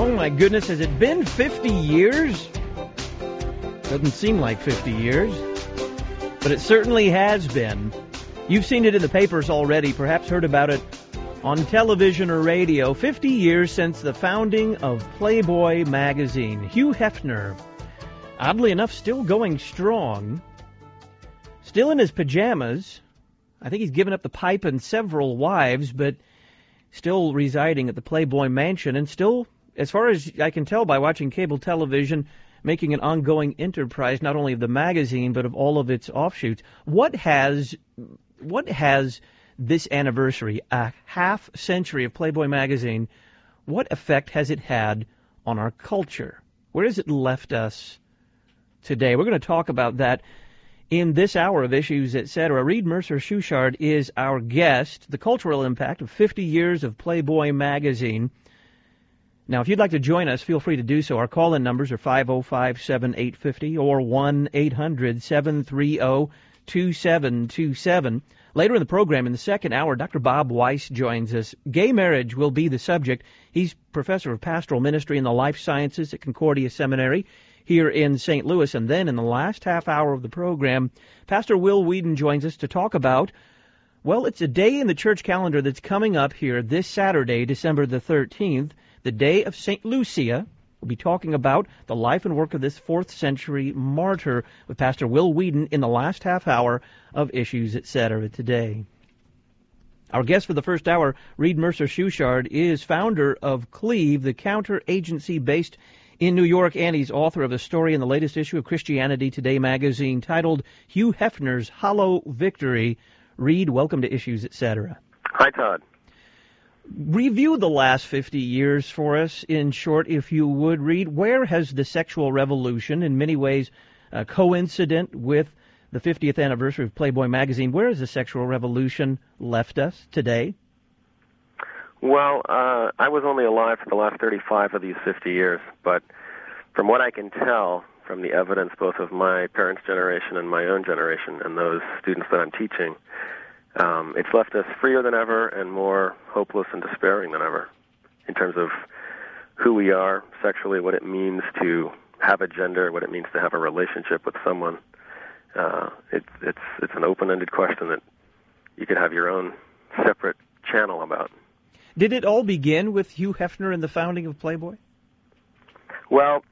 Oh my goodness, has it been 50 years? Doesn't seem like 50 years, but it certainly has been. You've seen it in the papers already, perhaps heard about it on television or radio. 50 years since the founding of Playboy magazine. Hugh Hefner, oddly enough, still going strong, still in his pajamas. I think he's given up the pipe and several wives, but still residing at the Playboy mansion and still, as far as I can tell by watching cable television, making an ongoing enterprise not only of the magazine but of all of its offshoots. What has this anniversary, a half century of Playboy magazine, what effect has it had on our culture? Where has it left us today? We're going to talk about that in this hour of Issues, Etc. Reed Mercer-Schuchard is our guest. The cultural impact of 50 years of Playboy magazine. Now, if you'd like to join us, feel free to do so. Our call-in numbers are 505-7850 or 1-800-730-2727. Later in the program, in the second hour, Dr. Bob Weiss joins us. Gay marriage will be the subject. He's professor of pastoral ministry in the life sciences at Concordia Seminary here in St. Louis. And then in the last half hour of the program, Pastor Will Weedon joins us to talk about, well, it's a day in the church calendar that's coming up here this Saturday, December the 13th, the day of St. Lucia. We'll be talking about the life and work of this 4th century martyr with Pastor Will Weedon in the last half hour of Issues, Etc. today. Our guest for the first hour, Reed Mercer-Schuchard, is founder of Cleave, the counter-agency based in New York, and he's author of a story in the latest issue of Christianity Today magazine titled Hugh Hefner's Hollow Victory. Reed, welcome to Issues, Etc. Hi, Todd. Review the last 50 years for us, in short, if you would, Reed. Where has the sexual revolution, in many ways coincident with the 50th anniversary of Playboy magazine, where has the sexual revolution left us today? Well, I was only alive for the last 35 of these 50 years, but from what I can tell from the evidence both of my parents' generation and my own generation and those students that I'm teaching, it's left us freer than ever and more hopeless and despairing than ever in terms of who we are sexually, what it means to have a gender, what it means to have a relationship with someone. It's an open-ended question that you could have your own separate channel about. Did it all begin with Hugh Hefner and the founding of Playboy? Well,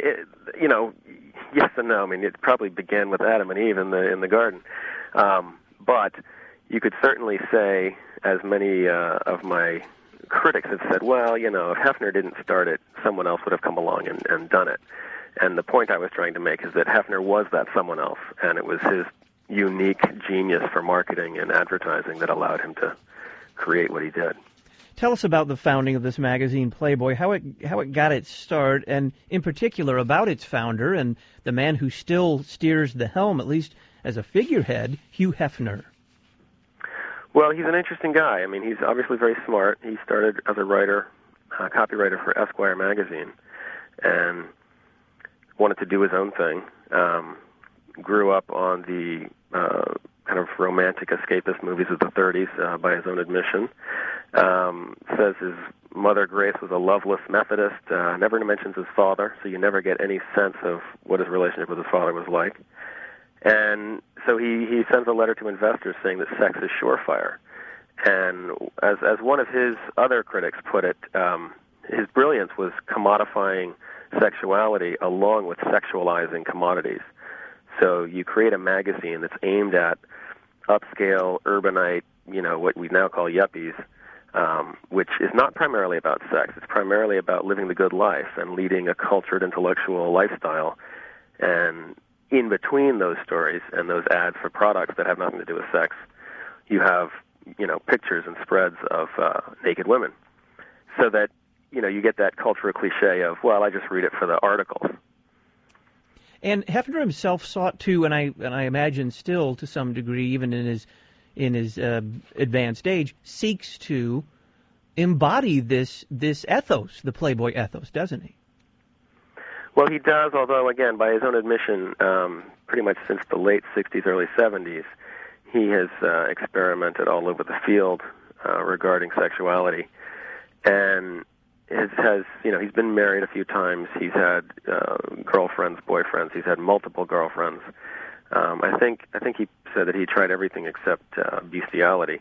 yes and no. I mean, it probably began with Adam and Eve in the garden. But you could certainly say, as many of my critics have said, well, if Hefner didn't start it, someone else would have come along and done it. And the point I was trying to make is that Hefner was that someone else, and it was his unique genius for marketing and advertising that allowed him to create what he did. Tell us about the founding of this magazine, Playboy, how it got its start, and in particular about its founder and the man who still steers the helm, at least as a figurehead, Hugh Hefner. Well, he's an interesting guy. I mean, he's obviously very smart. He started as a writer, copywriter for Esquire magazine, and wanted to do his own thing. Grew up on the kind of romantic escapist movies of the 30s, by his own admission. Says his mother, Grace, was a loveless Methodist, never mentions his father, so you never get any sense of what his relationship with his father was like. And so he sends a letter to investors saying that sex is surefire. And as one of his other critics put it, his brilliance was commodifying sexuality along with sexualizing commodities. So you create a magazine that's aimed at upscale, urbanite, what we now call yuppies, which is not primarily about sex. It's primarily about living the good life and leading a cultured, intellectual lifestyle. And in between those stories and those ads for products that have nothing to do with sex, you have, pictures and spreads of naked women. So that, you get that cultural cliche of, well, I just read it for the articles. And Hefner himself sought to, and I imagine still to some degree, even in his advanced age, seeks to embody this ethos, the Playboy ethos, doesn't he? Well, he does, although, again, by his own admission, pretty much since the late 60s, early 70s, he has experimented all over the field regarding sexuality. And he's been married a few times. He's had girlfriends, boyfriends. He's had multiple girlfriends. I think he said that he tried everything except bestiality.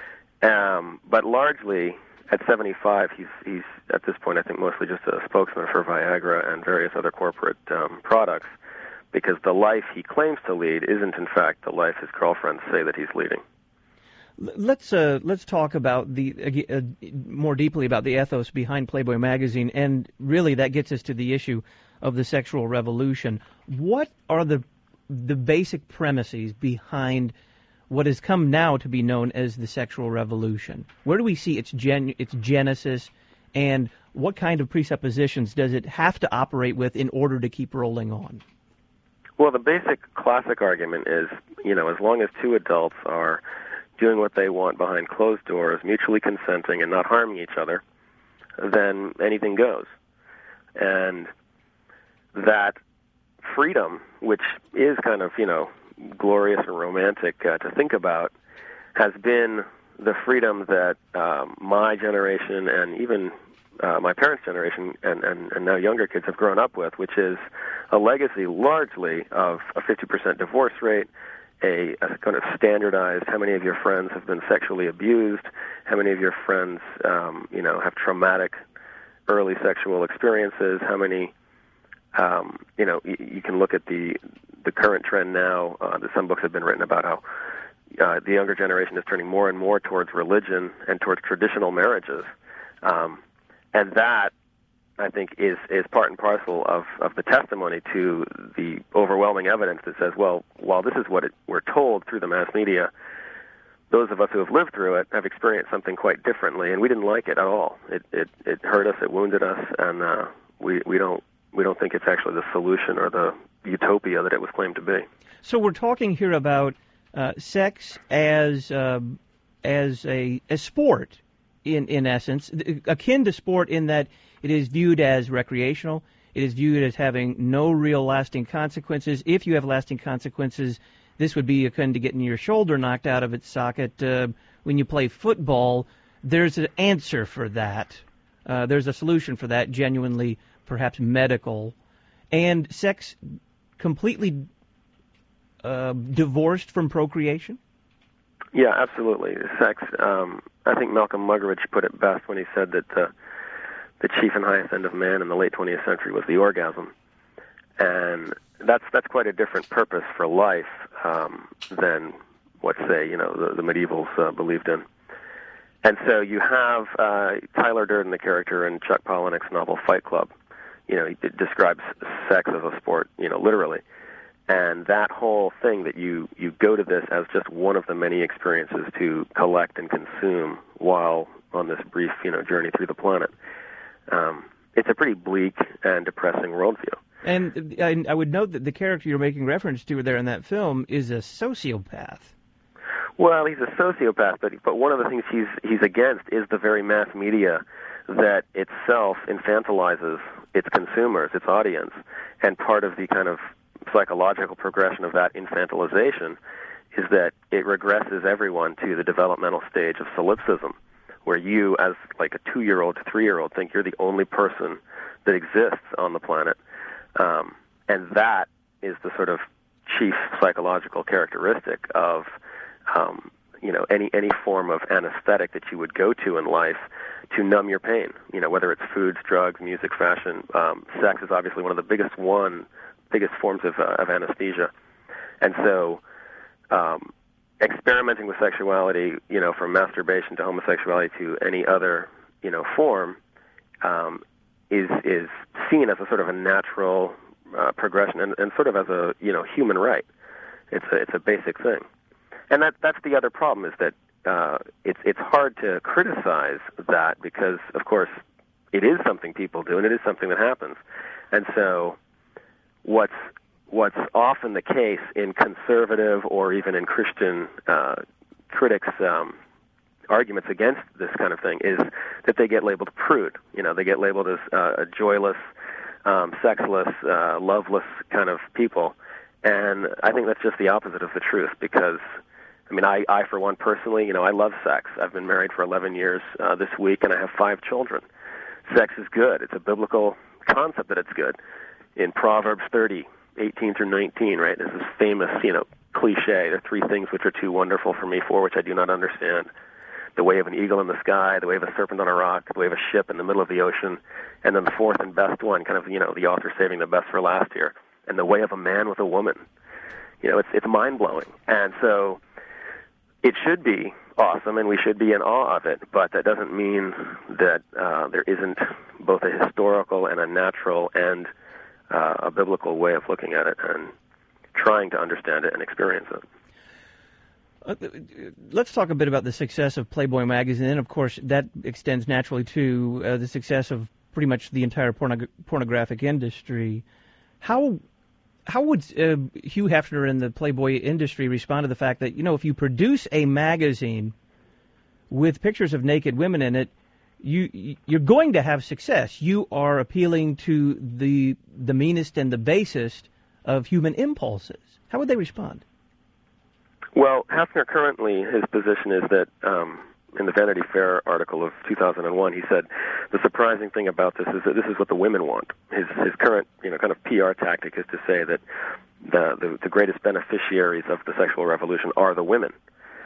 But largely, at 75, he's at this point, I think, mostly just a spokesman for Viagra and various other corporate products, because the life he claims to lead isn't, in fact, the life his girlfriends say that he's leading. Let's talk about more deeply about the ethos behind Playboy magazine, and really that gets us to the issue of the sexual revolution. What are the basic premises behind what has come now to be known as the sexual revolution? Where do we see its genesis, and what kind of presuppositions does it have to operate with in order to keep rolling on? Well, the basic classic argument is, as long as two adults are doing what they want behind closed doors, mutually consenting and not harming each other, then anything goes. And that freedom, which is kind of, glorious and romantic to think about, has been the freedom that my generation and even my parents' generation and now younger kids have grown up with, which is a legacy largely of a 50% divorce rate, a kind of standardized, how many of your friends have been sexually abused, how many of your friends, have traumatic early sexual experiences, how many, you can look at the current trend now, that some books have been written about how the younger generation is turning more and more towards religion and towards traditional marriages. And that, I think, is part and parcel of the testimony to the overwhelming evidence that says, well, while this is what we're told through the mass media, those of us who have lived through it have experienced something quite differently, and we didn't like it at all. It hurt us, it wounded us, and we don't think it's actually the solution or the utopia that it was claimed to be. So we're talking here about sex as a sport, in essence, akin to sport in that it is viewed as recreational. It is viewed as having no real lasting consequences. If you have lasting consequences, this would be akin to getting your shoulder knocked out of its socket. When you play football, there's an answer for that. There's a solution for that, genuinely, perhaps medical. And sex completely divorced from procreation? Yeah, absolutely. Sex, I think Malcolm Muggeridge put it best when he said that the chief and highest end of man in the late 20th century was the orgasm. And that's quite a different purpose for life than what, say, the medievals believed in. And so you have Tyler Durden, the character in Chuck Palahniuk's novel Fight Club. He describes sex as a sport, literally. And that whole thing that you go to this as just one of the many experiences to collect and consume while on this brief, journey through the planet. It's a pretty bleak and depressing worldview. And I would note that the character you're making reference to there in that film is a sociopath. Well, he's a sociopath, but one of the things he's against is the very mass media that itself infantilizes its consumers, its audience, and part of the kind of psychological progression of that infantilization is that it regresses everyone to the developmental stage of solipsism, where you, as like a 2-year-old to 3-year-old, think you're the only person that exists on the planet. And that is the sort of chief psychological characteristic of, any form of anesthetic that you would go to in life to numb your pain. Whether it's foods, drugs, music, fashion. Sex is obviously one of the biggest forms of anesthesia. And so experimenting with sexuality, from masturbation to homosexuality to any other, form, is seen as a sort of a natural progression and sort of as a, human right. It's a basic thing. And that's the other problem, is that it's hard to criticize that because, of course, it is something people do and it is something that happens. And so what's often the case in conservative or even in Christian critics' arguments against this kind of thing is that they get labeled prude. They get labeled as a joyless, sexless, loveless kind of people. And I think that's just the opposite of the truth because, I for one personally, I love sex. I've been married for 11 years this week and I have 5 children. sex is good. It's a biblical concept that it's good. In Proverbs 30:18 through 19, right? This is famous, cliche. There are three things which are too wonderful for me, four which I do not understand. The way of an eagle in the sky, the way of a serpent on a rock, the way of a ship in the middle of the ocean, and then the fourth and best one, kind of, the author saving the best for last here, and the way of a man with a woman. It's mind-blowing. And so it should be awesome, and we should be in awe of it, but that doesn't mean that there isn't both a historical and a natural and a biblical way of looking at it and trying to understand it and experience it. Let's talk a bit about the success of Playboy magazine, and of course that extends naturally to the success of pretty much the entire pornographic industry. How would Hugh Hefner and the Playboy industry respond to the fact that, if you produce a magazine with pictures of naked women in it, you're going to have success. You are appealing to the meanest and the basest of human impulses. How would they respond? Well, Hefner currently, his position is that in the Vanity Fair article of 2001, he said the surprising thing about this is that this is what the women want. His current, kind of PR tactic is to say that the greatest beneficiaries of the sexual revolution are the women.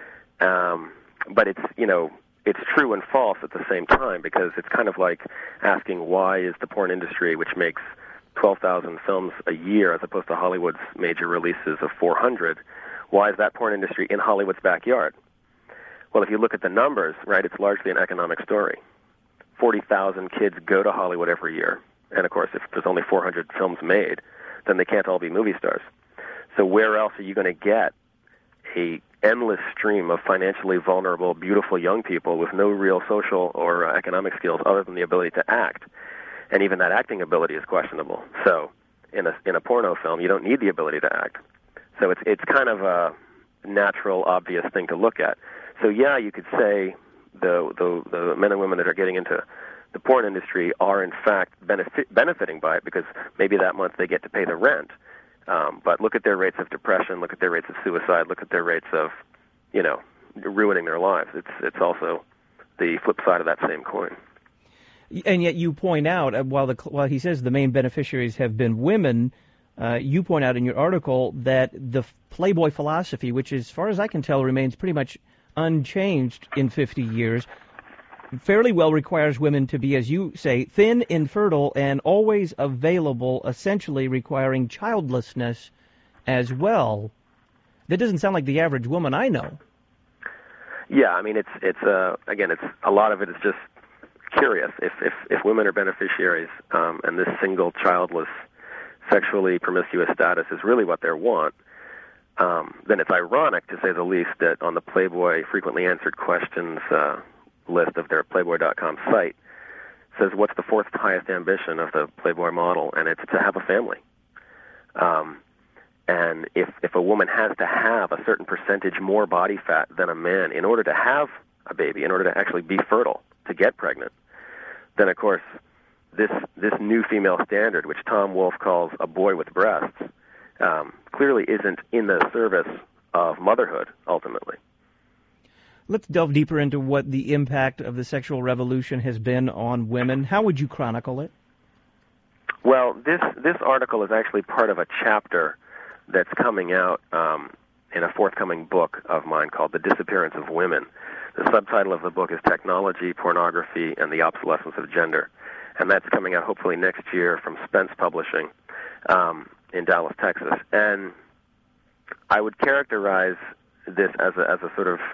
But it's true and false at the same time, because it's kind of like asking why is the porn industry, which makes 12,000 films a year as opposed to Hollywood's major releases of 400, why is that porn industry in Hollywood's backyard? Well, if you look at the numbers, right, it's largely an economic story. 40,000 kids go to Hollywood every year. And, of course, if there's only 400 films made, then they can't all be movie stars. So where else are you going to get a endless stream of financially vulnerable, beautiful young people with no real social or economic skills other than the ability to act? And even that acting ability is questionable. So in a porno film, you don't need the ability to act. So it's kind of a natural, obvious thing to look at. So yeah, you could say the men and women that are getting into the porn industry are in fact benefiting by it, because maybe that month they get to pay the rent. But look at their rates of depression, look at their rates of suicide, look at their rates of, ruining their lives. It's also the flip side of that same coin. And yet you point out, while he says the main beneficiaries have been women, you point out in your article that the Playboy philosophy, which as far as I can tell remains pretty much unchanged in 50 years, fairly well requires women to be, as you say, thin, infertile, and always available, essentially requiring childlessness as well. That doesn't sound like the average woman I know. Yeah, I mean, it's a lot of it is just curious. If women are beneficiaries, and this single, childless, sexually promiscuous status is really what they want, then it's ironic, to say the least, that on the Playboy frequently answered questions list of their Playboy.com site says, what's the fourth highest ambition of the Playboy model? And it's to have a family. And if a woman has to have a certain percentage more body fat than a man in order to have a baby, in order to actually be fertile, to get pregnant, then of course this new female standard, which Tom Wolfe calls a boy with breasts, clearly isn't in the service of motherhood, ultimately. Let's delve deeper into what the impact of the sexual revolution has been on women. How would you chronicle it? Well, this article is actually part of a chapter that's coming out in a forthcoming book of mine called The Disappearance of Women. The subtitle of the book is Technology, Pornography, and the Obsolescence of Gender. And that's coming out hopefully next year from Spence Publishing in Dallas, Texas. And I would characterize this as a sort of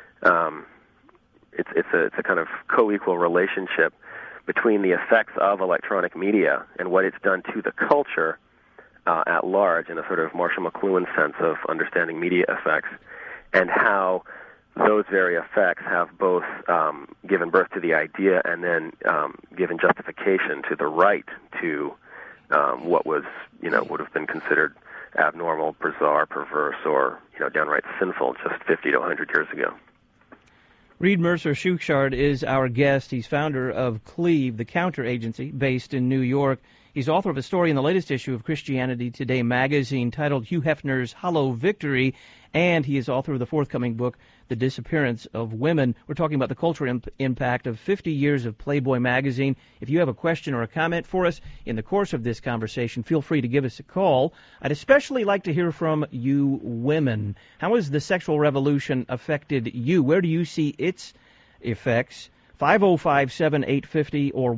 it's a kind of co-equal relationship between the effects of electronic media and what it's done to the culture at large, in a sort of Marshall McLuhan sense of understanding media effects, and how those very effects have both given birth to the idea and then given justification to the right to what was, would have been considered abnormal, bizarre, perverse, or, downright sinful just 50 to 100 years ago. Reed Mercer Schuchard is our guest. He's founder of Cleve, the counter agency based in New York. He's author of a story in the latest issue of Christianity Today magazine titled Hugh Hefner's Hollow Victory. and he is author of the forthcoming book, The Disappearance of Women. We're talking about the cultural impact of 50 years of Playboy magazine. If you have a question or a comment for us in the course of this conversation, feel free to give us a call. I'd especially like to hear from you women. How has the sexual revolution affected you? Where do you see its effects? 505-7850 or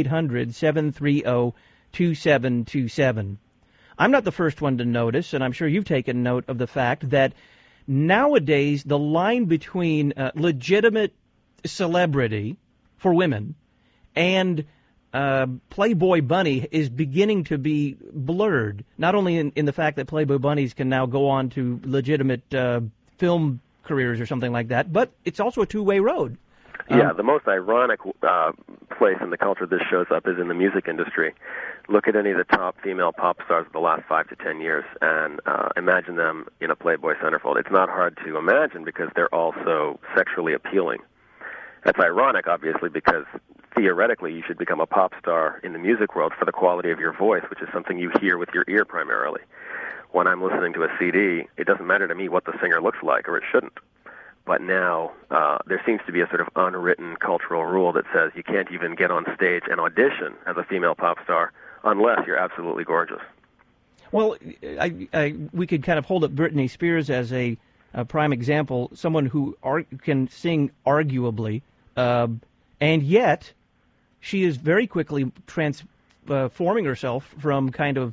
1-800-730-2727. I'm not the first one to notice, and I'm sure you've taken note of the fact that nowadays the line between legitimate celebrity for women and Playboy bunny is beginning to be blurred, not only in the fact that Playboy bunnies can now go on to legitimate film careers or something like that, but it's also a two-way road. Yeah, the most ironic place in the culture this shows up is in the music industry. Look at any of the top female pop stars of the last 5 to 10 years and imagine them in a Playboy centerfold. It's not hard to imagine because they're all so sexually appealing. That's ironic, obviously, because theoretically you should become a pop star in the music world for the quality of your voice, which is something you hear with your ear primarily. When I'm listening to a CD, it doesn't matter to me what the singer looks like, or it shouldn't. But now there seems to be a sort of unwritten cultural rule that says you can't even get on stage and audition as a female pop star unless you're absolutely gorgeous. Well, we could kind of hold up Britney Spears as a prime example, someone who can sing arguably, and yet she is very quickly transforming herself from kind of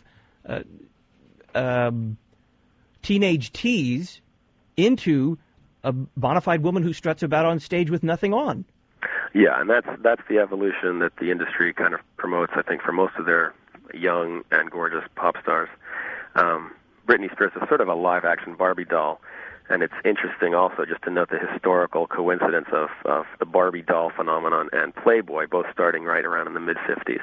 teenage tease into a bona fide woman who struts about on stage with nothing on. Yeah, and that's the evolution that the industry kind of promotes, I think, for most of their young and gorgeous pop stars. Britney Spears is sort of a live-action Barbie doll, and it's interesting also just to note the historical coincidence of the Barbie doll phenomenon and Playboy, both starting right around in the mid-'50s.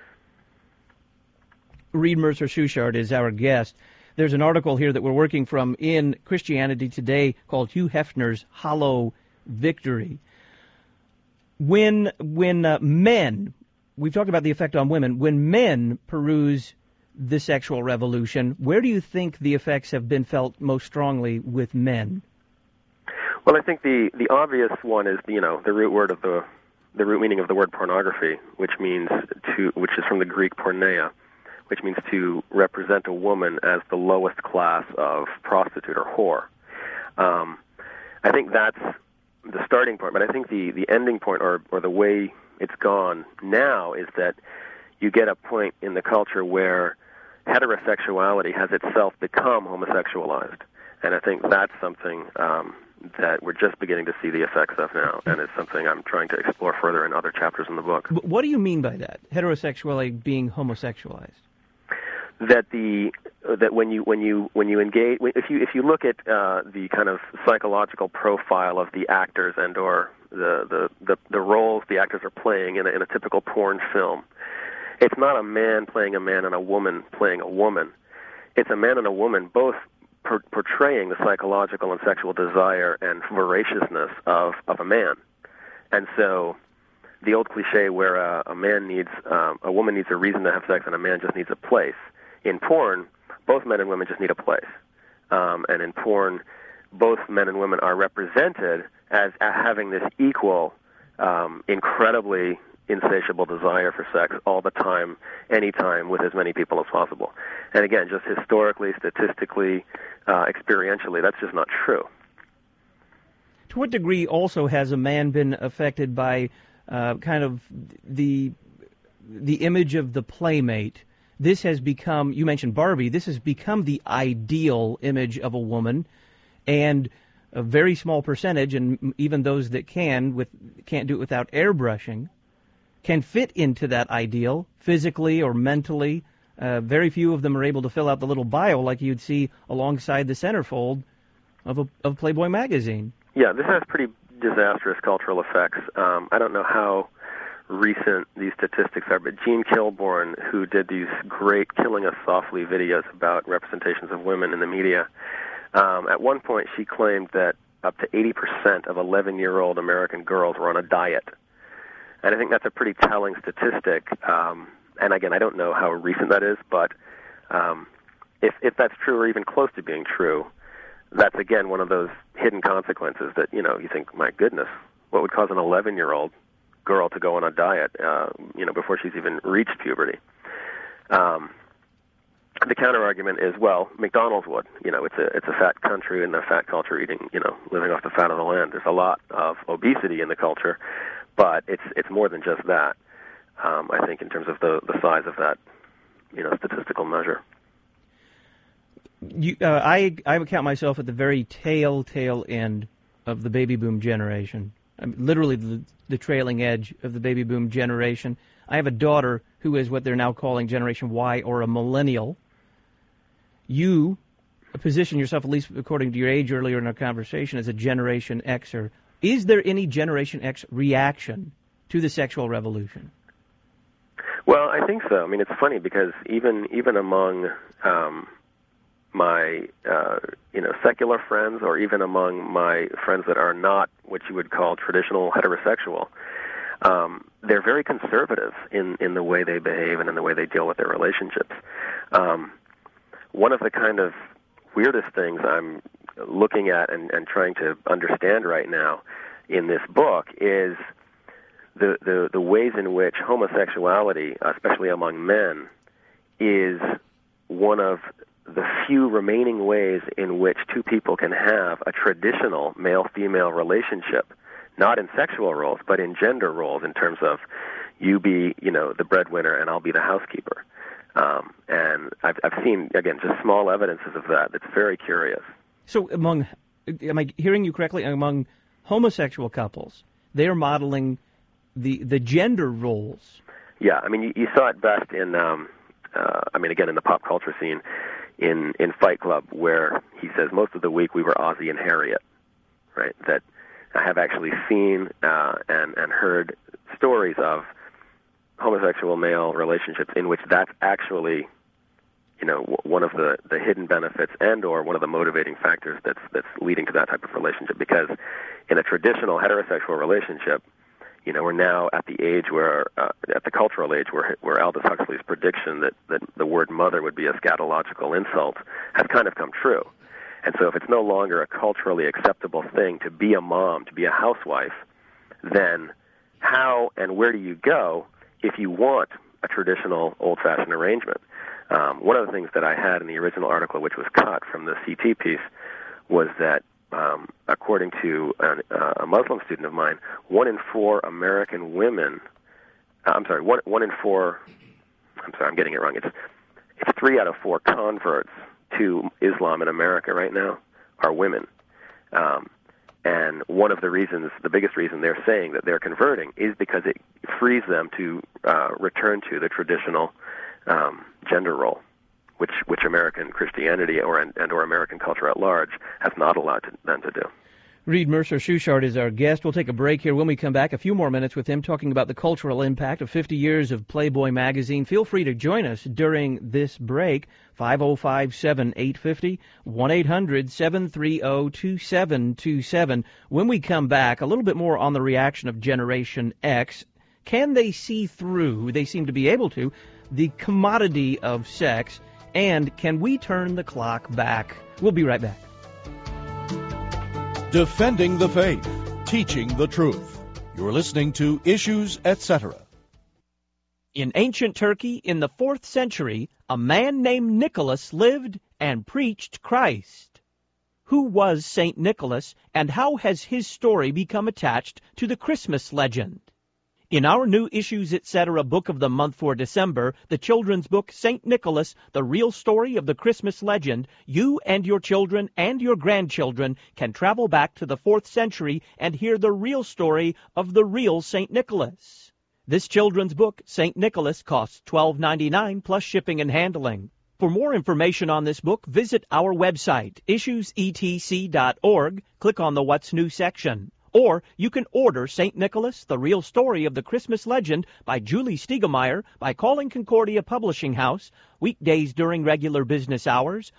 Reed Mercer Schuchard is our guest. There's an article here that we're working from in Christianity Today called Hugh Hefner's Hollow Victory. When men, we've talked about the effect on women, when men peruse the sexual revolution, where do you think the effects have been felt most strongly with men? Well, I think the obvious one is the root meaning of the word pornography, which is from the Greek porneia, which means to represent a woman as the lowest class of prostitute or whore. I think that's the starting point, but I think the ending point or the way it's gone now is that you get a point in the culture where heterosexuality has itself become homosexualized. And I think that's something that we're just beginning to see the effects of now, and it's something I'm trying to explore further in other chapters in the book. But what do you mean by that, heterosexuality being homosexualized? That when you engage, if you look at the kind of psychological profile of the actors and or the roles the actors are playing in a typical porn film, it's not a man playing a man and a woman playing a woman. It's a man and a woman both portraying the psychological and sexual desire and voraciousness of a man. And so the old cliche where a woman needs a reason to have sex and a man just needs a place. In porn, both men and women just need a place. And in porn, both men and women are represented as having this equal, incredibly insatiable desire for sex all the time, anytime, with as many people as possible. And again, just historically, statistically, experientially, that's just not true. To what degree also has a man been affected by kind of the image of the playmate? This has become, you mentioned Barbie, this has become the ideal image of a woman, and a very small percentage, and even those that can't do it without airbrushing, can fit into that ideal physically or mentally. Very few of them are able to fill out the little bio like you'd see alongside the centerfold of Playboy magazine. Yeah, this has pretty disastrous cultural effects. I don't know how recent these statistics are, but Jean Kilbourne, who did these great Killing Us Softly videos about representations of women in the media, at one point she claimed that up to 80% of 11-year-old American girls were on a diet. And I think that's a pretty telling statistic. And again, I don't know how recent that is, but if that's true or even close to being true, that's, again, one of those hidden consequences that, you think, my goodness, what would cause an 11-year-old girl to go on a diet, before she's even reached puberty? The counter-argument is, well, McDonald's would. It's a fat country and a fat culture eating, living off the fat of the land. There's a lot of obesity in the culture, but it's more than just that, I think, in terms of the size of that, statistical measure. I would count myself at the very tail end of the baby boom generation. I'm literally the trailing edge of the baby boom generation. I have a daughter who is what they're now calling Generation Y, or a millennial. You position yourself, at least according to your age earlier in our conversation, as a Generation Xer. Is there any Generation X reaction to the sexual revolution? Well, I think so. I mean, it's funny because even among my secular friends, or even among my friends that are not what you would call traditional heterosexual, they're very conservative in the way they behave and in the way they deal with their relationships. One of the kind of weirdest things I'm looking at and trying to understand right now in this book is the ways in which homosexuality, especially among men, is one of the few remaining ways in which two people can have a traditional male-female relationship, not in sexual roles, but in gender roles, in terms of you be, the breadwinner and I'll be the housekeeper. And I've seen, again, just small evidences of that. That's very curious. So am I hearing you correctly, among homosexual couples, they're modeling the gender roles? Yeah, I mean, you saw it best in, again, in the pop culture scene, in Fight Club, where he says, most of the week we were Ozzie and Harriet, right? That I have actually seen and heard stories of homosexual male relationships in which that's actually, one of the hidden benefits and or one of the motivating factors that's leading to that type of relationship. Because in a traditional heterosexual relationship, we're now at the age where, at the cultural age where Aldous Huxley's prediction that the word mother would be a scatological insult has kind of come true. And so if it's no longer a culturally acceptable thing to be a mom, to be a housewife, then how and where do you go if you want a traditional old-fashioned arrangement? One of the things that I had in the original article, which was cut from the CT piece, was that according to a Muslim student of mine, 1 in 4 American women, I'm getting it wrong. It's 3 out of 4 converts to Islam in America right now are women. And one of the reasons, the biggest reason they're saying that they're converting is because it frees them to return to the traditional gender role, which American Christianity or American culture at large has not allowed them to do. Reed Mercer-Schuchard is our guest. We'll take a break here. When we come back, a few more minutes with him talking about the cultural impact of 50 years of Playboy magazine. Feel free to join us during this break. 505-7850, 1-800-730-2727. When we come back, a little bit more on the reaction of Generation X. Can they see through, they seem to be able to, the commodity of sex, and can we turn the clock back? We'll be right back. Defending the faith, teaching the truth. You're listening to Issues, Etc. In ancient Turkey, in the 4th century, a man named Nicholas lived and preached Christ. Who was St. Nicholas, and how has his story become attached to the Christmas legend? In our new Issues, Etc. book of the month for December, the children's book, St. Nicholas, The Real Story of the Christmas Legend, you and your children and your grandchildren can travel back to the 4th century and hear the real story of the real St. Nicholas. This children's book, St. Nicholas, costs $12.99 plus shipping and handling. For more information on this book, visit our website, issuesetc.org. Click on the What's New section. Or you can order St. Nicholas, The Real Story of the Christmas Legend by Julie Stiegemeyer by calling Concordia Publishing House, weekdays during regular business hours,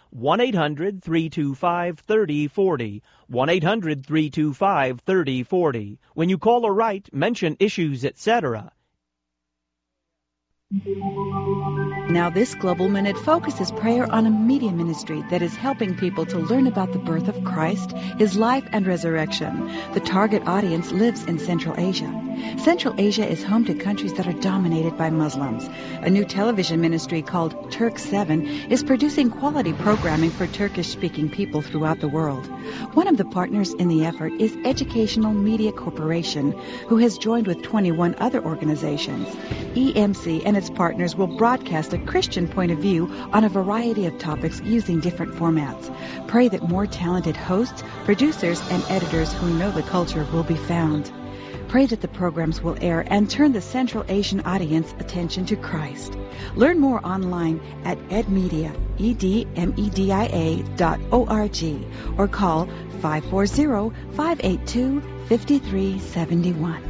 1-800-325-3040, 1-800-325-3040. When you call or write, mention Issues, Etc. Now this Global Minute focuses prayer on a media ministry that is helping people to learn about the birth of Christ, His life and resurrection. The target audience lives in Central Asia. Central Asia is home to countries that are dominated by Muslims. A new television ministry called Turk 7 is producing quality programming for Turkish-speaking people throughout the world. One of the partners in the effort is Educational Media Corporation, who has joined with 21 other organizations. EMC and its partners will broadcast a Christian point of view on a variety of topics using different formats. Pray that more talented hosts, producers, and editors who know the culture will be found. Pray that the programs will air and turn the Central Asian audience attention to Christ. Learn more online at edmedia, edmedia.org, or call 540-582-5371.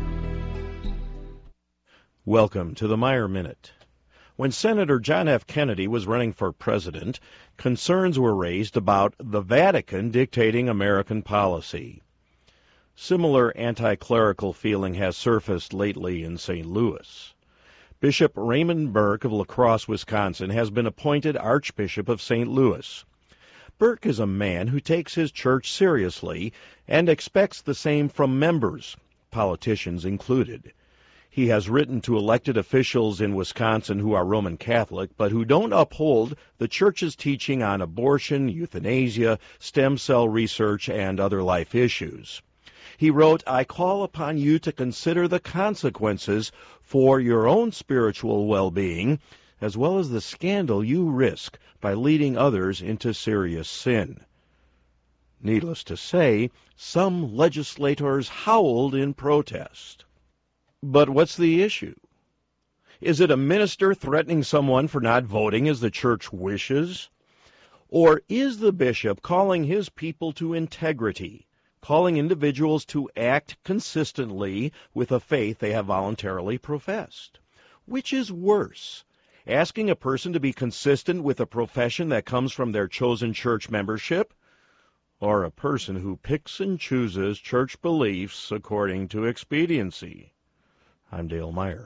Welcome to the Meyer Minute. When Senator John F. Kennedy was running for president, concerns were raised about the Vatican dictating American policy. Similar anti-clerical feeling has surfaced lately in St. Louis. Bishop Raymond Burke of La Crosse, Wisconsin, has been appointed Archbishop of St. Louis. Burke is a man who takes his church seriously and expects the same from members, politicians included. He has written to elected officials in Wisconsin who are Roman Catholic, but who don't uphold the church's teaching on abortion, euthanasia, stem cell research, and other life issues. He wrote, "I call upon you to consider the consequences for your own spiritual well-being, as well as the scandal you risk by leading others into serious sin." Needless to say, some legislators howled in protest. But what's the issue? Is it a minister threatening someone for not voting as the church wishes? Or is the bishop calling his people to integrity, calling individuals to act consistently with a faith they have voluntarily professed? Which is worse, asking a person to be consistent with a profession that comes from their chosen church membership, or a person who picks and chooses church beliefs according to expediency? I'm Dale Meyer.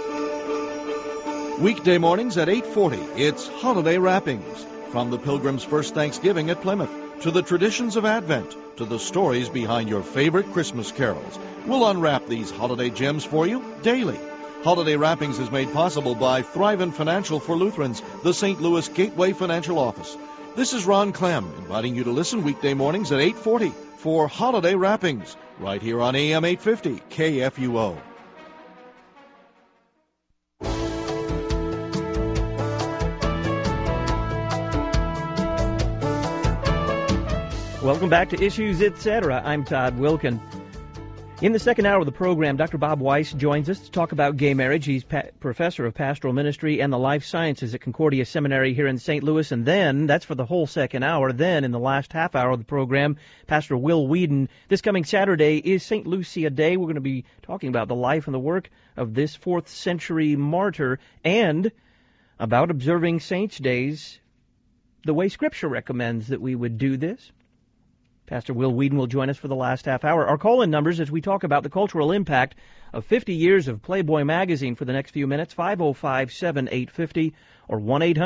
Weekday mornings at 8:40, it's Holiday Wrappings. From the Pilgrim's First Thanksgiving at Plymouth, to the traditions of Advent, to the stories behind your favorite Christmas carols. We'll unwrap these holiday gems for you daily. Holiday Wrappings is made possible by Thrivent Financial for Lutherans, the St. Louis Gateway Financial Office. This is Ron Clem, inviting you to listen weekday mornings at 8:40 for Holiday Wrappings, right here on AM 850 KFUO. Welcome back to Issues, Etc. I'm Todd Wilkin. In the second hour of the program, Dr. Bob Weiss joins us to talk about gay marriage. He's professor of pastoral ministry and the life sciences at Concordia Seminary here in St. Louis. And then, that's for the whole second hour. Then, in the last half hour of the program, Pastor Will Whedon. This coming Saturday is St. Lucia Day. We're going to be talking about the life and the work of this 4th century martyr and about observing saints' days the way Scripture recommends that we would do this. Pastor Will Whedon will join us for the last half hour. Our call-in numbers as we talk about the cultural impact of 50 years of Playboy magazine for the next few minutes, 505-7850 or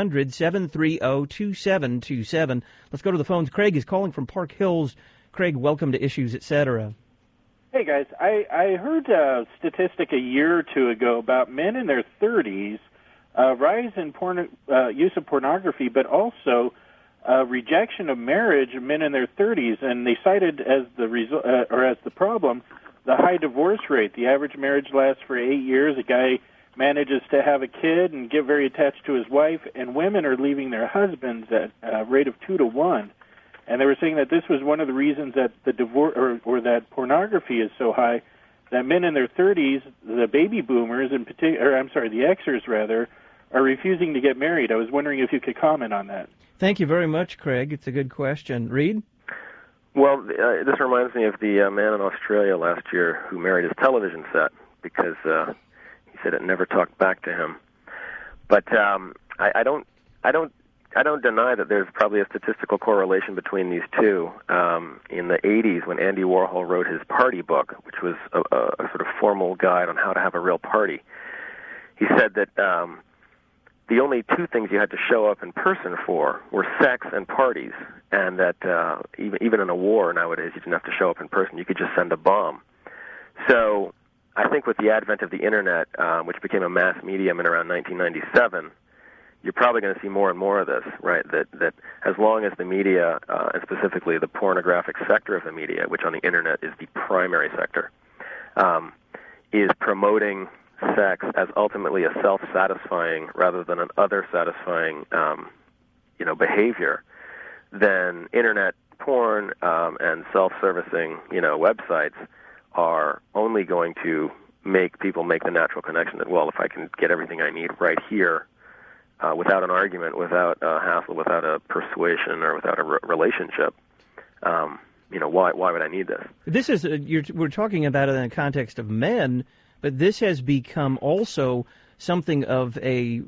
1-800-730-2727. Let's go to the phones. Craig is calling from Park Hills. Craig, welcome to Issues, Etc. Hey, guys. I heard a statistic a year or two ago about men in their 30s, rise in use of pornography, but also rejection of marriage of men in their 30s, and they cited as the result as the problem the high divorce rate. The average marriage lasts for 8 years. A guy manages to have a kid and get very attached to his wife, and women are leaving their husbands at a rate of 2 to 1. And they were saying that this was one of the reasons that the divorce or that pornography is so high. That men in their 30s, the baby boomers in particular, the Xers rather, are refusing to get married. I was wondering if you could comment on that. Thank you very much, Craig. It's a good question. Reed? Well, this reminds me of the man in Australia last year who married his television set because he said it never talked back to him. But I don't deny that there's probably a statistical correlation between these two. In the 80s, when Andy Warhol wrote his party book, which was a sort of formal guide on how to have a real party, he said that the only two things you had to show up in person for were sex and parties, and that even in a war nowadays you didn't have to show up in person. You could just send a bomb. So I think with the advent of the Internet, which became a mass medium in around 1997, you're probably going to see more and more of this, right? That as long as the media, and specifically the pornographic sector of the media, which on the Internet is the primary sector, is promoting sex as ultimately a self-satisfying rather than an other-satisfying, behavior, then Internet porn and self-servicing, websites are only going to make people make the natural connection that, well, if I can get everything I need right here, without an argument, without a hassle, without a persuasion, or without a relationship, why would I need this? This is we're talking about it in the context of men, but this has become also something of a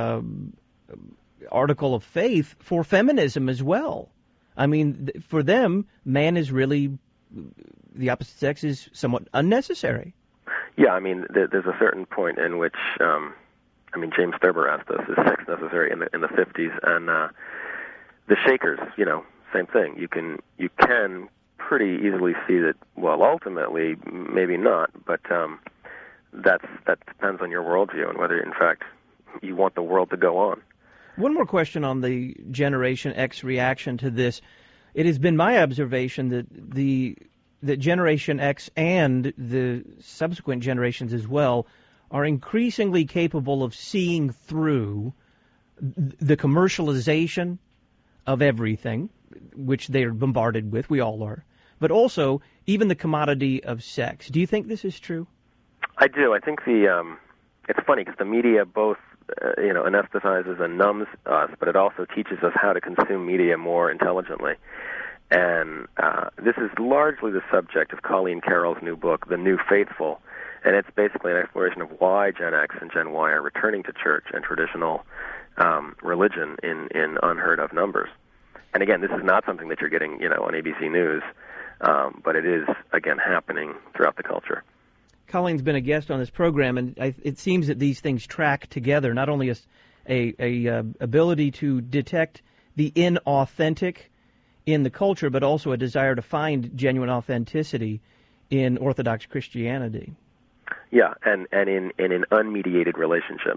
article of faith for feminism as well. I mean, for them, man is really, the opposite sex is somewhat unnecessary. Yeah, I mean, there's a certain point in which, James Thurber asked us, is sex necessary in the 50s? And the Shakers, same thing. You can pretty easily see that, well, ultimately, maybe not, but that depends on your worldview and whether, in fact, you want the world to go on. One more question on the Generation X reaction to this. It has been my observation that Generation X and the subsequent generations as well are increasingly capable of seeing through the commercialization of everything, which they are bombarded with, we all are, but also even the commodity of sex. Do you think this is true? I do. I think it's funny because the media both anesthetizes and numbs us, but it also teaches us how to consume media more intelligently. And this is largely the subject of Colleen Carroll's new book, The New Faithful, and it's basically an exploration of why Gen X and Gen Y are returning to church and traditional religion in unheard of numbers. And again, this is not something that you're getting, on ABC News, but it is, again, happening throughout the culture. Colleen's been a guest on this program, and it seems that these things track together, not only a ability to detect the inauthentic in the culture, but also a desire to find genuine authenticity in Orthodox Christianity. Yeah, and in unmediated relationships.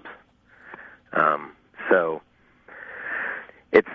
So it's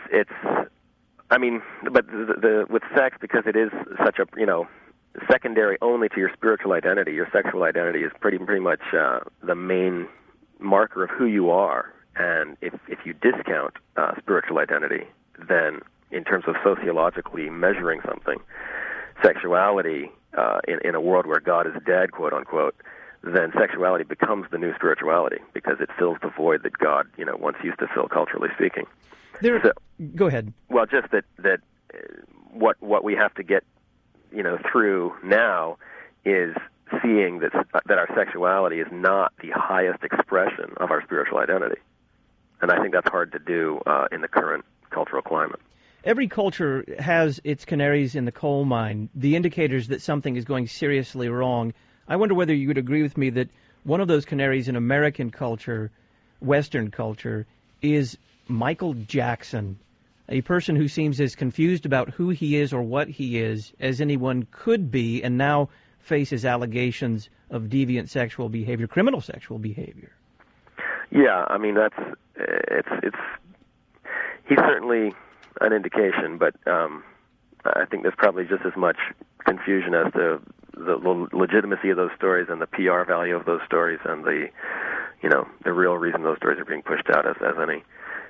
but with sex, because it is such a secondary only to your spiritual identity, your sexual identity is pretty much the main marker of who you are. And if you discount spiritual identity, then in terms of sociologically measuring something, sexuality in a world where God is dead, quote unquote, then sexuality becomes the new spirituality because it fills the void that God, once used to fill, culturally speaking. Go ahead. Well, just that what we have to get through now is seeing that our sexuality is not the highest expression of our spiritual identity, and I think that's hard to do in the current cultural climate. Every culture has its canaries in the coal mine, the indicators that something is going seriously wrong. I wonder whether you would agree with me that one of those canaries in American culture, Western culture, is Michael Jackson, a person who seems as confused about who he is or what he is as anyone could be, and now faces allegations of deviant sexual behavior, criminal sexual behavior. Yeah, I mean it's he's certainly an indication, but I think there's probably just as much confusion as to the legitimacy of those stories and the PR value of those stories and the real reason those stories are being pushed out as any.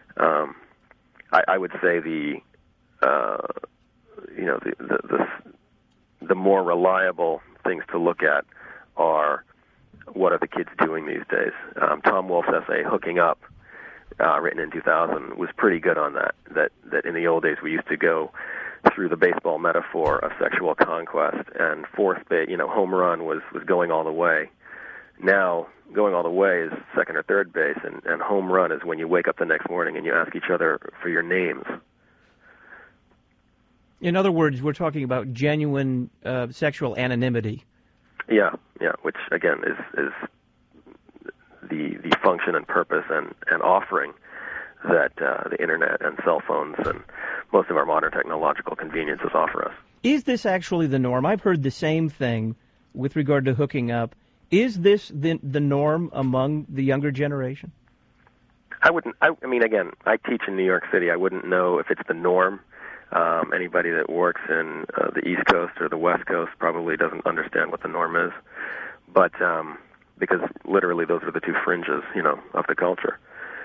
I would say the more reliable things to look at are what are the kids doing these days. Tom Wolfe's essay "Hooking Up," written in 2000, was pretty good on that. That in the old days we used to go through the baseball metaphor of sexual conquest, and home run was going all the way. Now, going all the way is second or third base, and home run is when you wake up the next morning and you ask each other for your names. In other words, we're talking about genuine sexual anonymity. Yeah, which again is the function and purpose and offering that the internet and cell phones and most of our modern technological conveniences offer us. Is this actually the norm? I've heard the same thing with regard to hooking up. Is this the norm among the younger generation? I mean, again, I teach in New York City. I wouldn't know if it's the norm. Anybody that works in the East Coast or the West Coast probably doesn't understand what the norm is. But because literally those are the two fringes, of the culture.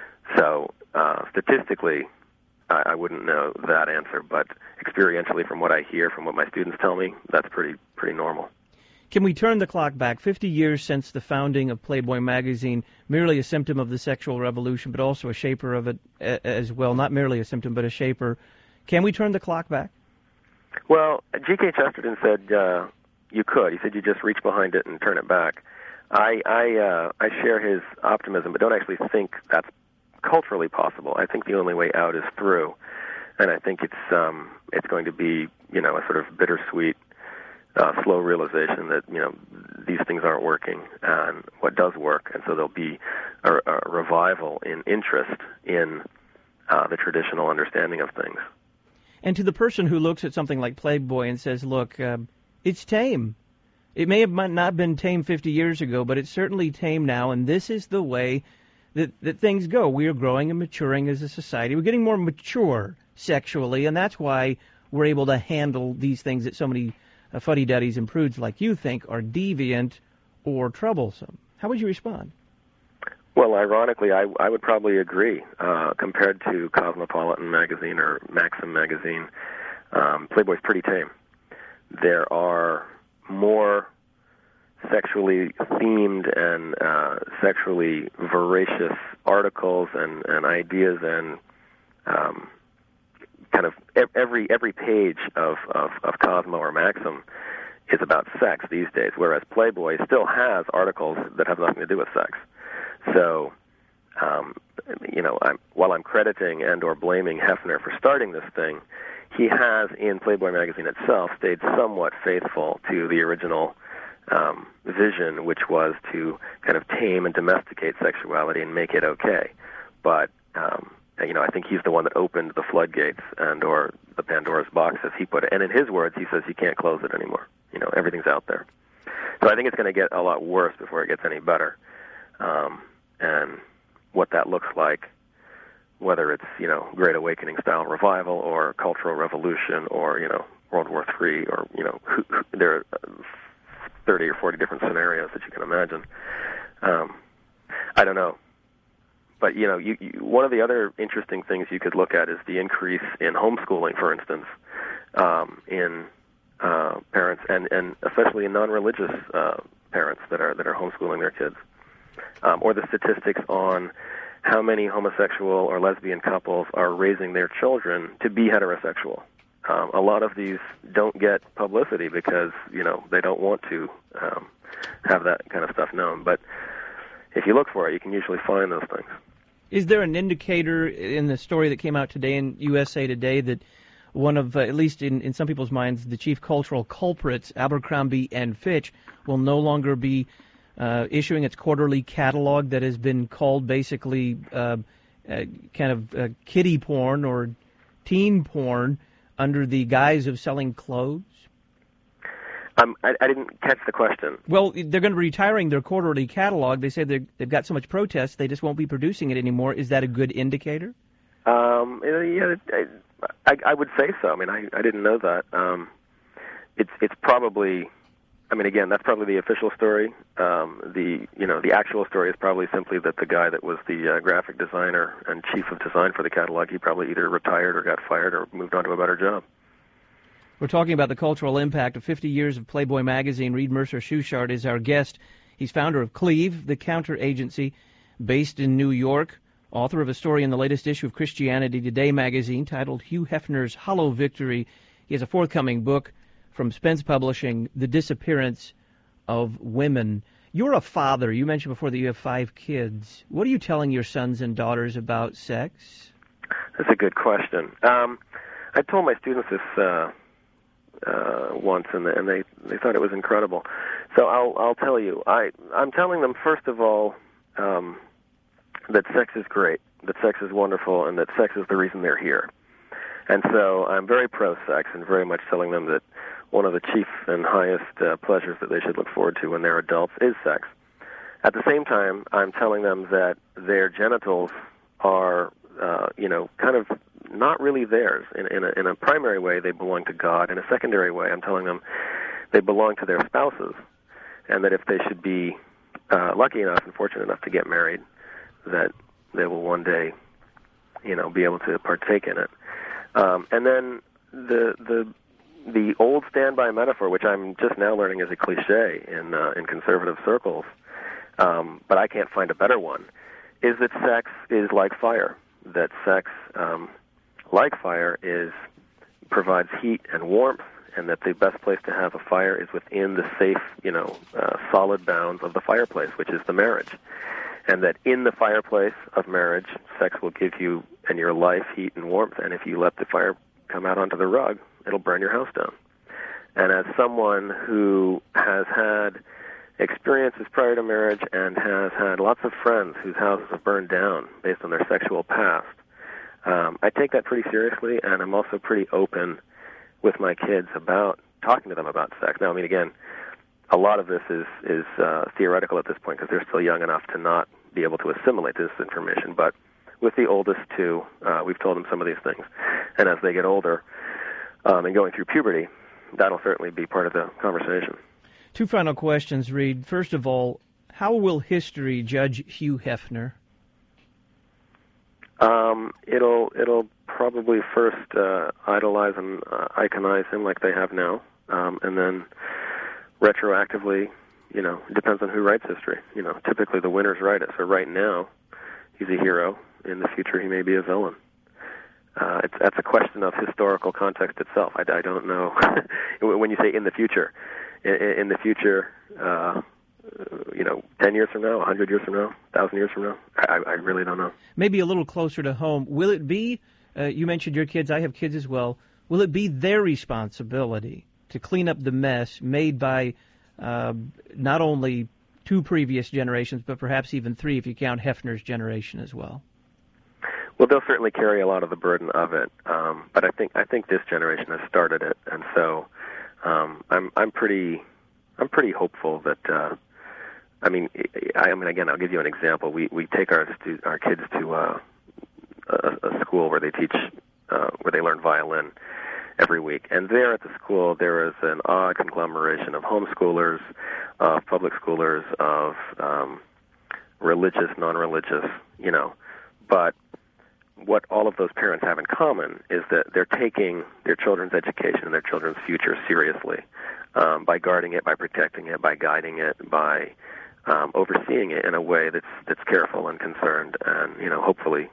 So statistically, I wouldn't know that answer. But experientially, from what I hear, from what my students tell me, that's pretty normal. Can we turn the clock back 50 years since the founding of Playboy magazine, merely a symptom of the sexual revolution, but also a shaper of it as well? Not merely a symptom, but a shaper. Can we turn the clock back? Well, G.K. Chesterton said you could. He said you just reach behind it and turn it back. I share his optimism, but don't actually think that's culturally possible. I think the only way out is through, and I think it's going to be a sort of bittersweet, slow realization that these things aren't working and what does work, and so there'll be a revival in interest in the traditional understanding of things. And to the person who looks at something like Playboy and says, look, it's tame. It may have not been tame 50 years ago, but it's certainly tame now, and this is the way that things go. We are growing and maturing as a society. We're getting more mature sexually, and that's why we're able to handle these things that so many fuddy-duddies and prudes like you think are deviant or troublesome. How would you respond? Well, ironically, I would probably agree. Compared to Cosmopolitan magazine or Maxim magazine, Playboy's pretty tame. There are more sexually themed and sexually voracious articles and ideas and kind of every page of Cosmo or Maxim is about sex these days, whereas Playboy still has articles that have nothing to do with sex. So, while I'm crediting and or blaming Hefner for starting this thing, he has, in Playboy magazine itself, stayed somewhat faithful to the original vision, which was to kind of tame and domesticate sexuality and make it okay. But I think he's the one that opened the floodgates and or the Pandora's box, as he put it. And in his words, he says you can't close it anymore. Everything's out there. So I think it's going to get a lot worse before it gets any better. And what that looks like, whether it's, Great Awakening style revival or Cultural Revolution or, World War III or, there are 30 or 40 different scenarios that you can imagine. I don't know. But, one of the other interesting things you could look at is the increase in homeschooling, for instance, in parents and especially in non-religious parents that are homeschooling their kids, or the statistics on how many homosexual or lesbian couples are raising their children to be heterosexual. A lot of these don't get publicity because they don't want to have that kind of stuff known. But if you look for it, you can usually find those things. Is there an indicator in the story that came out today in USA Today that one of, at least in some people's minds, the chief cultural culprits, Abercrombie and Fitch, will no longer be issuing its quarterly catalog that has been called basically kiddie porn or teen porn under the guise of selling clothes? I didn't catch the question. Well, they're going to be retiring their quarterly catalog. They say they've got so much protest, they just won't be producing it anymore. Is that a good indicator? Yeah, I would say so. I mean, I didn't know that. It's probably, again, that's probably the official story. The actual story is probably simply that the guy that was the graphic designer and chief of design for the catalog, he probably either retired or got fired or moved on to a better job. We're talking about the cultural impact of 50 years of Playboy magazine. Reed Mercer Schuchard is our guest. He's founder of Cleave, the counter agency based in New York, author of a story in the latest issue of Christianity Today magazine titled Hugh Hefner's Hollow Victory. He has a forthcoming book from Spence Publishing, The Disappearance of Women. You're a father. You mentioned before that you have 5 kids. What are you telling your sons and daughters about sex? That's a good question. I told my students this once, and they thought it was incredible. So I'll tell you. I'm telling them, first of all, that sex is great, that sex is wonderful and that sex is the reason they're here. And so I'm very pro-sex and very much telling them that one of the chief and highest pleasures that they should look forward to when they're adults is sex. At the same time, I'm telling them that their genitals are, kind of not really theirs. In a primary way, they belong to God. In a secondary way, I'm telling them they belong to their spouses, and that if they should be lucky enough and fortunate enough to get married, that they will one day, be able to partake in it. And then the old standby metaphor, which I'm just now learning is a cliche in conservative circles, but I can't find a better one, is that sex is like fire. That sex, like fire, provides heat and warmth, and that the best place to have a fire is within the safe, solid bounds of the fireplace, which is the marriage. And that in the fireplace of marriage, sex will give you and your life heat and warmth, and if you let the fire come out onto the rug, it'll burn your house down. And as someone who has had experiences prior to marriage and has had lots of friends whose houses have burned down based on their sexual past, I take that pretty seriously, and I'm also pretty open with my kids about talking to them about sex. Now, again, a lot of this is theoretical at this point because they're still young enough to not be able to assimilate this information. But with the oldest two, we've told them some of these things. And as they get older and going through puberty, that'll certainly be part of the conversation. Two final questions, Reed. First of all, how will history judge Hugh Hefner? It'll probably first idolize and iconize him like they have now, and then retroactively, it depends on who writes history. Typically the winners write it. So right now, he's a hero. In the future, he may be a villain. That's a question of historical context itself. I don't know. When you say in the future, 10 years from now, 100 years from now, 1,000 years from now, I really don't know. Maybe a little closer to home. Will it be, you mentioned your kids, I have kids as well, will it be their responsibility to clean up the mess made by not only two previous generations, but perhaps even three if you count Hefner's generation as well? Well, they'll certainly carry a lot of the burden of it, but I think this generation has started it, and so I'm pretty hopeful that. Again, I'll give you an example. We take our kids to a school where they teach where they learn violin every week, and there at the school there is an odd conglomeration of homeschoolers, of public schoolers, of religious, non-religious, but what all of those parents have in common is that they're taking their children's education and their children's future seriously by guarding it, by protecting it, by guiding it, by overseeing it in a way that's careful and concerned, and hopefully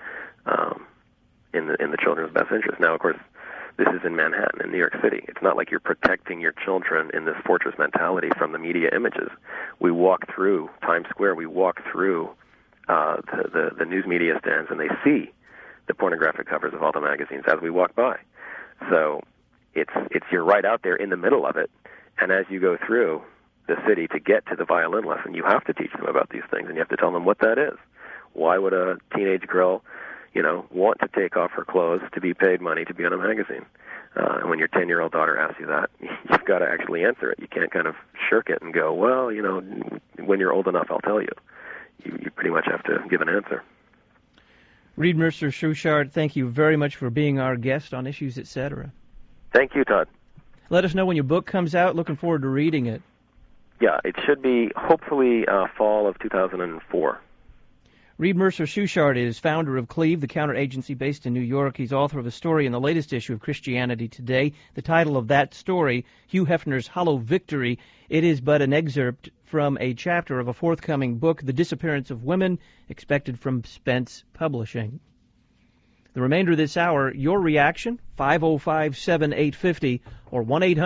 in the children's best interest. Now, of course, this is in Manhattan, in New York City. It's not like you're protecting your children in this fortress mentality from the media images. We walk through Times Square. We walk through the news media stands, and they see the pornographic covers of all the magazines as we walk by. So it's you're right out there in the middle of it, and as you go through the city to get to the violin lesson, you have to teach them about these things, and you have to tell them what that is. Why would a teenage girl, want to take off her clothes to be paid money to be on a magazine? And when your 10-year-old daughter asks you that, you've got to actually answer it. You can't kind of shirk it and go, well, when you're old enough, I'll tell you. You pretty much have to give an answer. Reed Mercer-Schuchard, thank you very much for being our guest on Issues, Etc. Thank you, Todd. Let us know when your book comes out. Looking forward to reading it. Yeah, it should be hopefully fall of 2004. Reed Mercer-Schuchard is founder of Cleve, the counteragency based in New York. He's author of a story in the latest issue of Christianity Today. The title of that story, Hugh Hefner's Hollow Victory. It is but an excerpt from a chapter of a forthcoming book, The Disappearance of Women, expected from Spence Publishing. The remainder of this hour, your reaction, 505-7850 or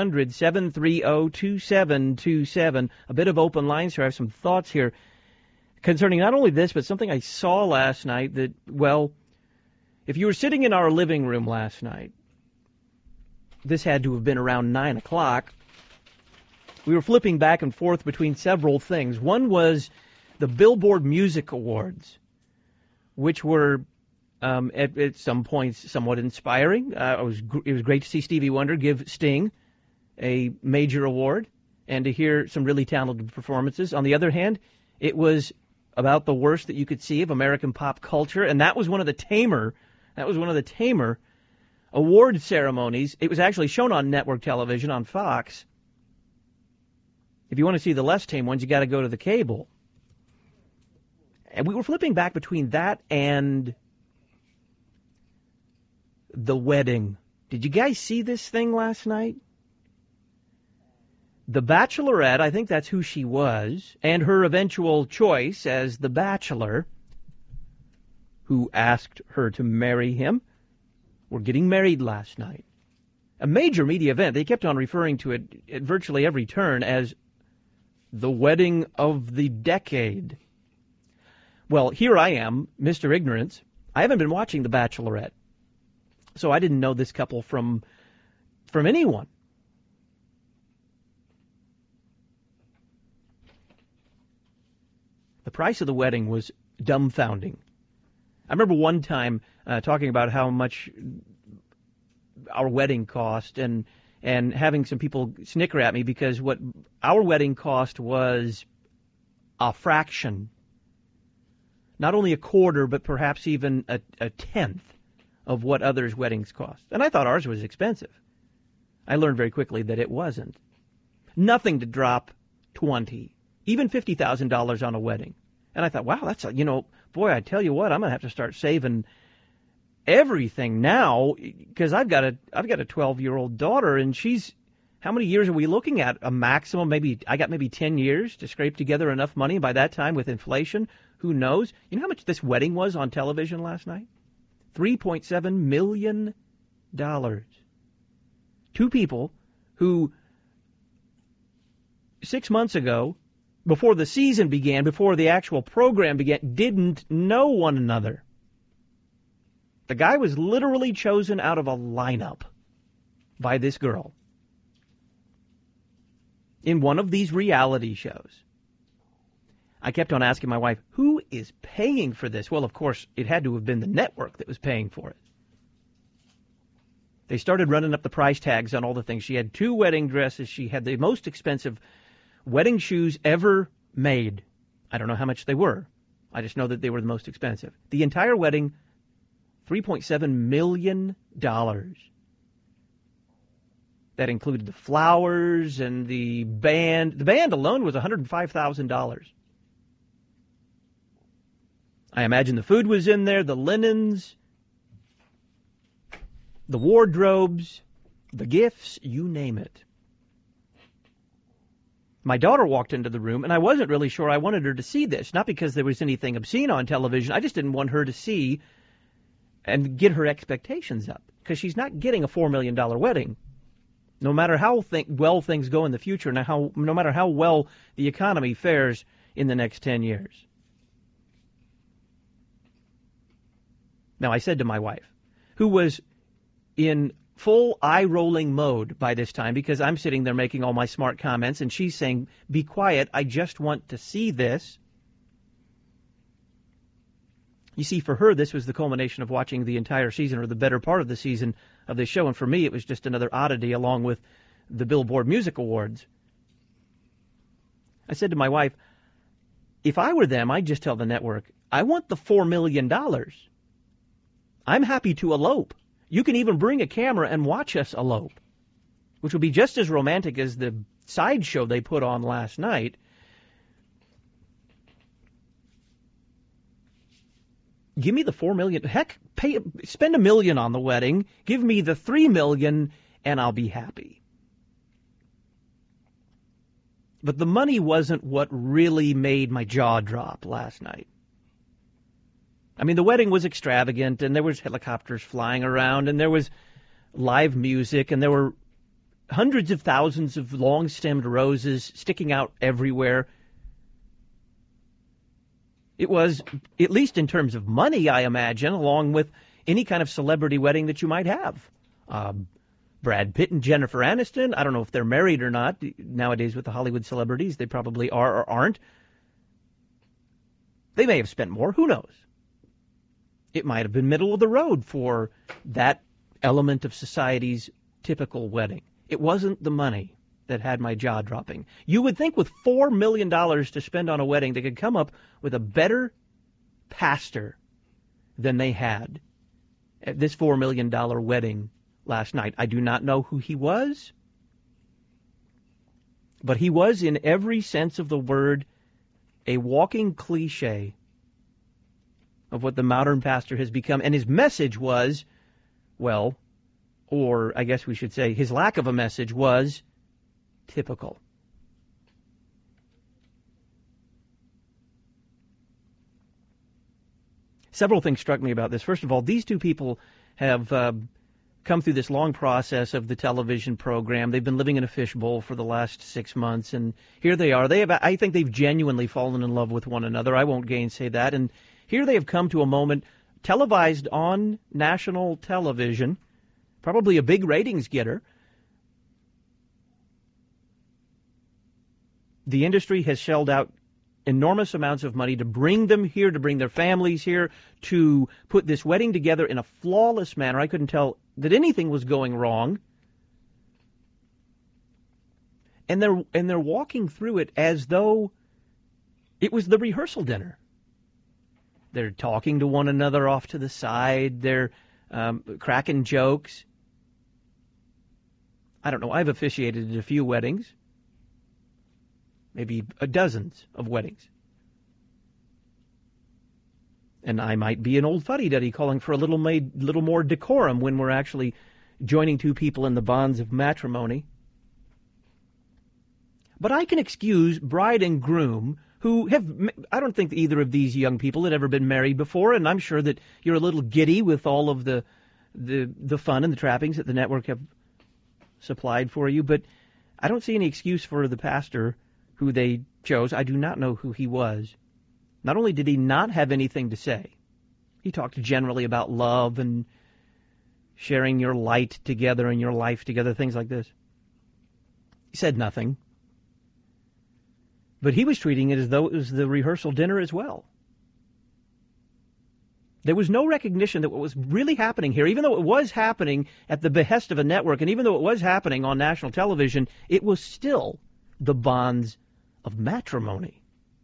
1-800-730-2727. A bit of open lines here. I have some thoughts here concerning not only this, but something I saw last night that, well, if you were sitting in our living room last night, this had to have been around 9 o'clock, we were flipping back and forth between several things. One was the Billboard Music Awards, which were at some points somewhat inspiring. It was great to see Stevie Wonder give Sting a major award and to hear some really talented performances. On the other hand, it was about the worst that you could see of American pop culture, and that was one of the tamer award ceremonies. It was actually shown on network television on Fox. If you want to see the less tame ones, you got to go to the cable. And we were flipping back between that and The Wedding. Did you guys see this thing last night? The Bachelorette, I think that's who she was, and her eventual choice as the Bachelor, who asked her to marry him, were getting married last night. A major media event. They kept on referring to it at virtually every turn as the wedding of the decade. Well, here I am, Mr. Ignorance. I haven't been watching The Bachelorette, so I didn't know this couple from anyone. The price of the wedding was dumbfounding. I remember one time talking about how much our wedding cost and having some people snicker at me because what our wedding cost was a fraction, not only a quarter, but perhaps even a tenth of what others' weddings cost. And I thought ours was expensive. I learned very quickly that it wasn't. Nothing to drop 20, even $50,000 on a wedding. And I thought, wow, that's boy, I tell you what, I'm going to have to start saving everything now because I've got a 12-year-old daughter, and how many years are we looking at? A maximum, I got maybe 10 years to scrape together enough money. By that time, with inflation, who knows? You know how much this wedding was on television last night? $3.7 million. Two people who 6 months ago, before the season began, before the actual program began, didn't know one another. The guy was literally chosen out of a lineup by this girl in one of these reality shows. I kept on asking my wife, who is paying for this? Well, of course, it had to have been the network that was paying for it. They started running up the price tags on all the things. She had 2 wedding dresses. She had the most expensive wedding shoes ever made. I don't know how much they were. I just know that they were the most expensive. The entire wedding, $3.7 million. That included the flowers and the band. The band alone was $105,000. I imagine the food was in there, the linens, the wardrobes, the gifts, you name it. My daughter walked into the room, and I wasn't really sure I wanted her to see this, not because there was anything obscene on television. I just didn't want her to see and get her expectations up, because she's not getting a $4 million wedding. No matter how well things go in the future, no matter how well the economy fares in the next 10 years. Now, I said to my wife, who was in full eye-rolling mode by this time, because I'm sitting there making all my smart comments, and she's saying, be quiet, I just want to see this. You see, for her, this was the culmination of watching the entire season, or the better part of the season of this show, and for me, it was just another oddity along with the Billboard Music Awards. I said to my wife, if I were them, I'd just tell the network, I want the $4 million. I'm happy to elope. You can even bring a camera and watch us elope, which would be just as romantic as the sideshow they put on last night. Give me the $4 million. Heck, spend $1 million on the wedding. Give me the $3 million, and I'll be happy. But the money wasn't what really made my jaw drop last night. I mean, the wedding was extravagant, and there was helicopters flying around, and there was live music, and there were hundreds of thousands of long-stemmed roses sticking out everywhere. It was, at least in terms of money, I imagine, along with any kind of celebrity wedding that you might have. Brad Pitt and Jennifer Aniston, I don't know if they're married or not. Nowadays with the Hollywood celebrities, they probably are or aren't. They may have spent more. Who knows? It might have been middle of the road for that element of society's typical wedding. It wasn't the money that had my jaw dropping. You would think with $4 million to spend on a wedding, they could come up with a better pastor than they had at this $4 million wedding last night. I do not know who he was, but he was, in every sense of the word, a walking cliche of what the modern pastor has become. And his message was, well, or I guess we should say his lack of a message was typical. Several things struck me about this. First of all, these two people have come through this long process of the television program. They've been living in a fishbowl for the last 6 months, and here they are. I think they've genuinely fallen in love with one another. I won't gainsay that. And here they have come to a moment, televised on national television, probably a big ratings getter. The industry has shelled out enormous amounts of money to bring them here, to bring their families here, to put this wedding together in a flawless manner. I couldn't tell that anything was going wrong. And they're walking through it as though it was the rehearsal dinner. They're talking to one another off to the side. They're cracking jokes. I don't know. I've officiated at a few weddings. Maybe dozens of weddings. And I might be an old fuddy-duddy calling for a little more decorum when we're actually joining two people in the bonds of matrimony. But I can excuse bride and groom who have, I don't think either of these young people had ever been married before, and I'm sure that you're a little giddy with all of the fun and the trappings that the network have supplied for you, but I don't see any excuse for the pastor who they chose. I do not know who he was. Not only did he not have anything to say, he talked generally about love and sharing your light together and your life together, things like this. He said nothing. But he was treating it as though it was the rehearsal dinner as well. There was no recognition that what was really happening here, even though it was happening at the behest of a network, and even though it was happening on national television, it was still the bonds of matrimony.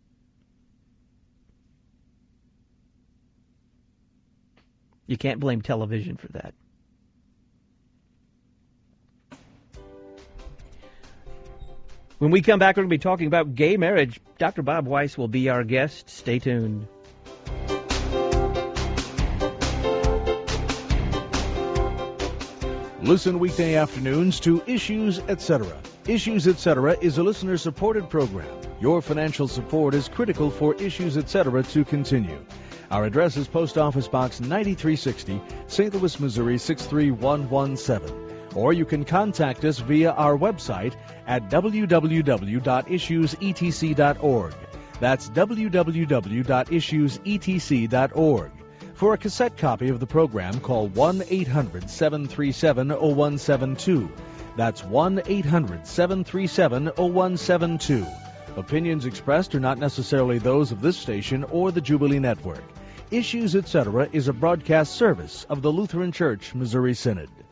You can't blame television for that. When we come back, we're going to be talking about gay marriage. Dr. Bob Weiss will be our guest. Stay tuned. Listen weekday afternoons to Issues Etc. Issues Etc. is a listener-supported program. Your financial support is critical for Issues Etc. to continue. Our address is Post Office Box 9360, St. Louis, Missouri 63117. Or you can contact us via our website at www.issuesetc.org. That's www.issuesetc.org. For a cassette copy of the program, call 1-800-737-0172. That's 1-800-737-0172. Opinions expressed are not necessarily those of this station or the Jubilee Network. Issues Etc. is a broadcast service of the Lutheran Church Missouri Synod.